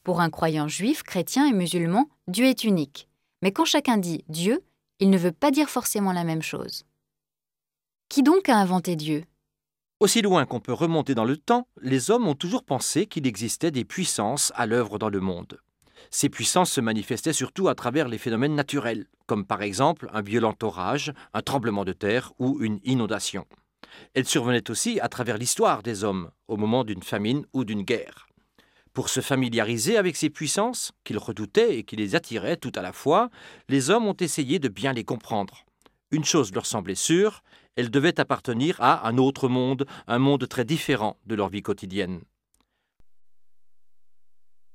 Pour un croyant juif, chrétien et musulman, Dieu est unique. Mais quand chacun dit Dieu, il ne veut pas dire forcément la même chose. Qui donc a inventé Dieu ? Aussi loin qu'on peut remonter dans le temps, les hommes ont toujours pensé qu'il existait des puissances à l'œuvre dans le monde. Ces puissances se manifestaient surtout à travers les phénomènes naturels, comme par exemple un violent orage, un tremblement de terre ou une inondation. Elles survenaient aussi à travers l'histoire des hommes, au moment d'une famine ou d'une guerre. Pour se familiariser avec ces puissances, qu'ils redoutaient et qui les attiraient tout à la fois, les hommes ont essayé de bien les comprendre. Une chose leur semblait sûre, elles devaient appartenir à un autre monde, un monde très différent de leur vie quotidienne.